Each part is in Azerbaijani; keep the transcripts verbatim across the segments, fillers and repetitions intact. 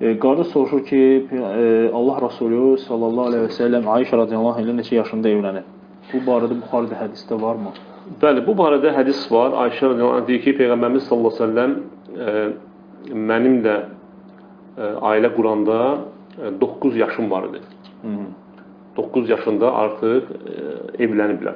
E, qardaş soruşur ki, e, Allah Rasulü sallallahu aleyhi və səlləm Ayşə radiyallahu anh ilə neçə yaşında evlənib? Bu barədə Buxarıda hədisdə varmı? Bəli, bu barədə hədis var. Ayşə radiyallahu anh deyir ki, Peyğəmbərimiz sallallahu aleyhi və səlləm e, mənimlə e, ailə quranda e, doqquz yaşım var idi. Hı -hı. doqquz yaşında artıq e, evləniblər.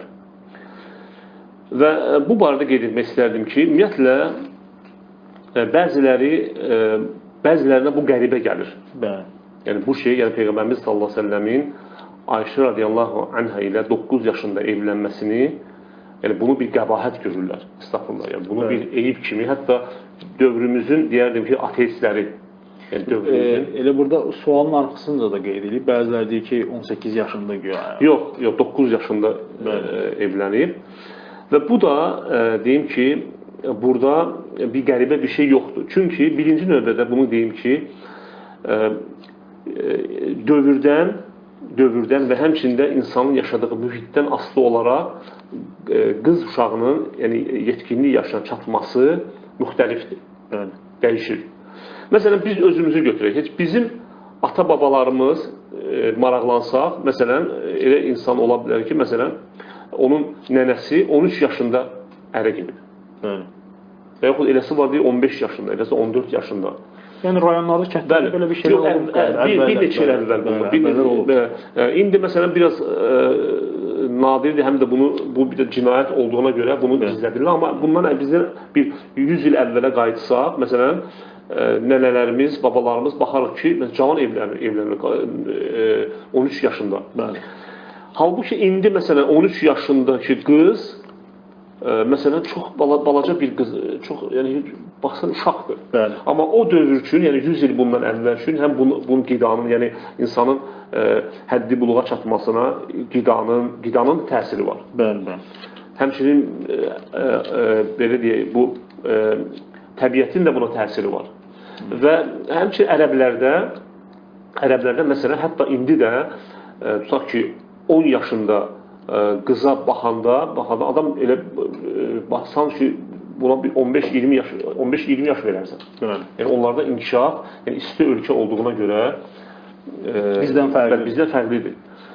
Və e, bu barədə qeyd etmək istərdim ki, ümumiyyətlə e, bəziləri e, bəzilərinə bu qəribə gəlir. Bəli. Yəni bu şey, yəni Peyğəmbərimiz sallallahu əleyhi və səlləmin Ayşə radiyallahu anhə ilə doqquz yaşında evlənməsini, yəni bunu bir qəbahət görürlər. Estağfurullah. Yəni bunu Bəli. bir eyib kimi, hətta dövrümüzün deyərdim ki, ateistləri. Yəni dövrümüzün e, elə burada sualın arxasında da qeyd edilib. Bəziləri deyir ki, on səkkiz yaşında güya. Yox, yox, doqquz yaşında e, evlənib. Və bu da e, deyim ki, burada bir qəribə bir şey yoxdur. Çünki birinci növbədə bunu deyim ki, e, e, dövrdən, dövrdən və həmçində insanın yaşadığı mühitdən asılı olaraq e, qız uşağının, yəni yetkinlik yaşına çatması müxtəlifdir, yəni, dəyişir. Məsələn, biz özümüzü götürək. Heç bizim ata-babalarımız e, maraqlansaq, məsələn, elə insan ola bilər ki, məsələn, onun nənəsi on üç yaşında ərə gedib. Bəli. Və yaxud eləsi var deyir on beş yaşında, eləsi on dörd yaşında. Yəni rayonlarda, kəndlərdə belə bir şeylər olub. Bir, bir neçə il əvvəl olub. İndi məsələn biraz e, nadirdir, həm də bunu bu bir də cinayət olduğuna görə bunu gizlədirlər. Amma bundan bizdən bir yüz il əvvələ qayıtsaq, məsələn, e, nənələrimiz, babalarımız baxarıq ki, cavan evlənir, evlənir e, on üç yaşında. Bəli. Halbuki indi məsələn on üç yaşındakı qız e, məsələn çox bala, balaca bir qız, çox yəni baxsan uşaqdır. Bəli. Amma o dövr üçün, yəni yüz il bundan əvvəl üçün həm bunu, bunun qidanın, yəni insanın e, həddi buluğa çatmasına qidanın, qidanın təsiri var. Bəli, bəli. Həmçinin e, e, belə deyək, bu e, təbiətin də buna təsiri var. Hı. Və həmçinin ərəblərdə ərəblərdə məsələn hətta indi də e, tutaq ki on yaşında e, qıza baxanda, baxanda adam elə e, baxsan ki buna bir on beş iyirmi yaş on beş iyirmi yaş verərsən. Bəli. Yəni onlarda inkişaf, yəni isti ölkə olduğuna görə e, bizdən fərqlidir. Bizdən fərqlidir.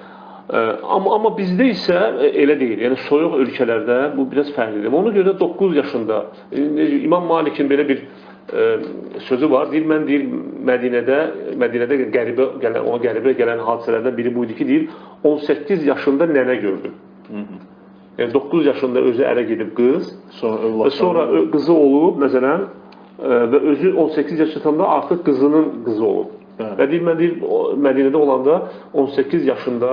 E, amma amma bizdə isə elə deyil. Yəni soyuq ölkələrdə bu biraz fərqlidir. Ona görə doqquz yaşında e, İmam Malik'in belə bir e, sözü var. Deyir mən deyir Mədinədə Mədinədə qəribə gələn, ona qəribə gələn hadisələrdən biri bu idi ki, deyir on səkkiz yaşında nənə gördüm. Hı -hı. Yəni doqquz yaşında özü ərə gedib qız, sonra, və sonra qızı olub, məsələn, və özü on səkkiz yaşında artıq qızının qızı olub. Bəli. Və deyir, mən deyir, Mədinədə olanda on səkkiz yaşında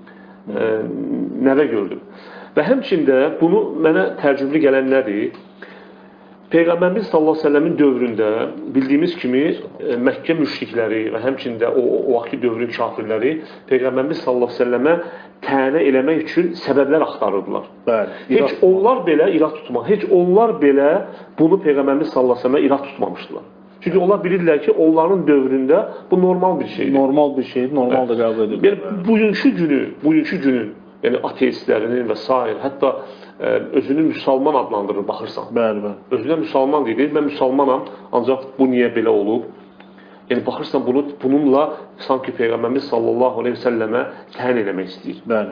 e, nəvə gördüm. Və həmçində bunu mənə tərcümli gələn nədir? Peyğəmbərimiz sallallahu əleyhi və səlləmin dövründə bildiyimiz kimi e, Məkkə müşrikləri və həmçində o, o vaxtki dövrün kafirləri Peyğəmbərimiz sallallahu əleyhi və səlləmə tənə eləmək üçün səbəblər axtarırdılar. Bəli. Heç onlar belə irad tutmaq, heç onlar belə bunu Peyğəmbərimiz sallallahu əleyhi və səlləmə irad tutmamışdılar. Çünki onlar bilirdilər ki, onların dövründə bu normal bir şeydir. Normal bir şeydir, normal da qəbul edilir. Yəni bugünkü günü, bugünkü günün, yəni ateistlərinin və sair, hətta ə, özünü müsəlman adlandırır, baxırsan. Bəli, bəli. Özünə müsəlman deyir, mən müsəlmanam, ancaq bu niyə belə olub? Yəni baxırsan bunu bununla sanki Peyğəmbərimiz sallallahu əleyhi və səlləmə təyin eləmək istəyir. Bəli.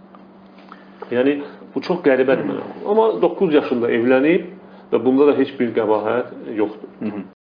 Yəni bu çox qəribədir mənə. Amma doqquz yaşında evlənib və bunda da heç bir qəbahət yoxdur. Hı -hı.